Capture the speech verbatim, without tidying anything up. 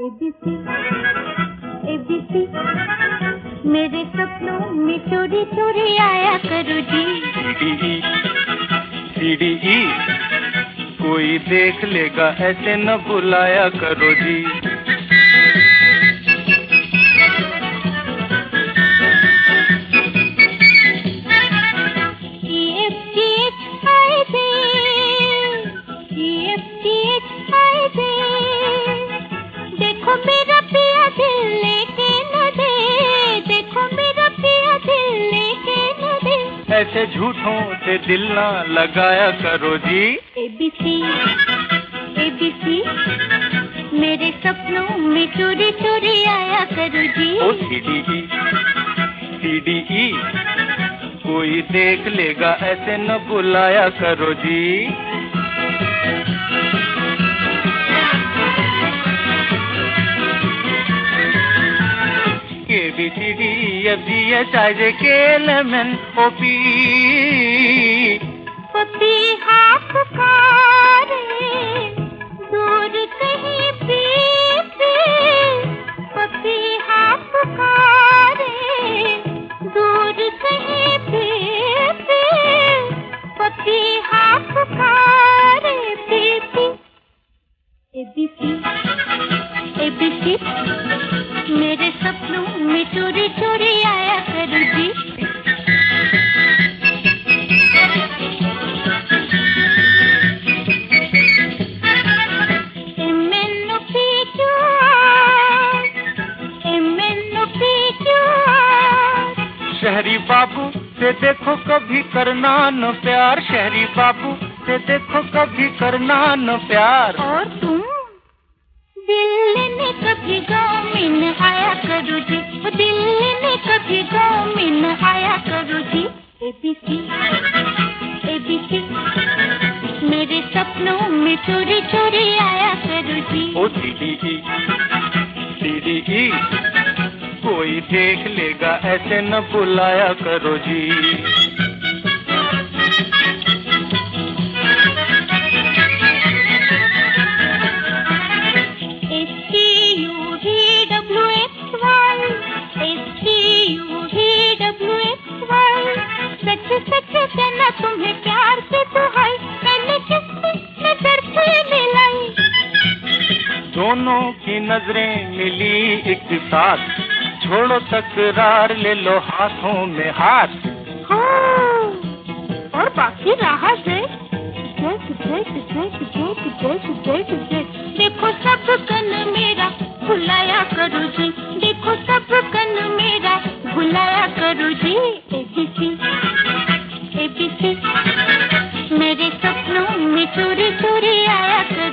ABC ABC मेरे सपनों में चोरी चोरी आया करो जी। सीडीई सीडीई कोई देख लेगा ऐसे न बुलाया करो जी। देखो मेरा पिया दिल लेके न दे, देखो मेरा पिया दिल लेके न दे। ऐसे झूठों से दिल ना लगाया करो जी। एबीसी एबीसी मेरे सपनों में चोरी चोरी आया करो जी। ओ सीडीई सीडीई कोई देख लेगा ऐसे न बुलाया करो जी। A B C D E F G H I J K L M N O P पपीहा पुकारे दूर कहीं पे पे, पपीहा पुकारे दूर कहीं पे पे, पपीहा पुकारे पे पे। एबीसी एबीसी मेरे सपनों में चोरी चोरी आया करो जी। शहरी बाबू से देखो कभी करना न प्यार, शहरी बाबू से देखो कभी करना न प्यार। और तुम दिल्ली में कभी गाँव में न आया करो जी, दिल्ली में कभी गाँव में न आया करो जी। एबीसी एबीसी मेरे सपनों में चोरी चोरी आया करो जी। ओ सीडीई सीडीई कोई देख लेगा ऐसे न बुलाया करो जी। सच सच कहना तुम्हें प्यार से दुहाई, मैंने किससे नजर से मिलाई। दोनों की नजरें मिली एक साथ, छोड़ो तकरार ले लो हाथों में हाथ। हाँ, और बाकी रहा देख देख देख देख देख देख देख देख। देखो सब कन मेरा भुलाया करो जी, देखो सब कन मेरा भुलाया करो जी। एबीसी एबीसी मेरे सपनों में चोरी चोरी आया करो।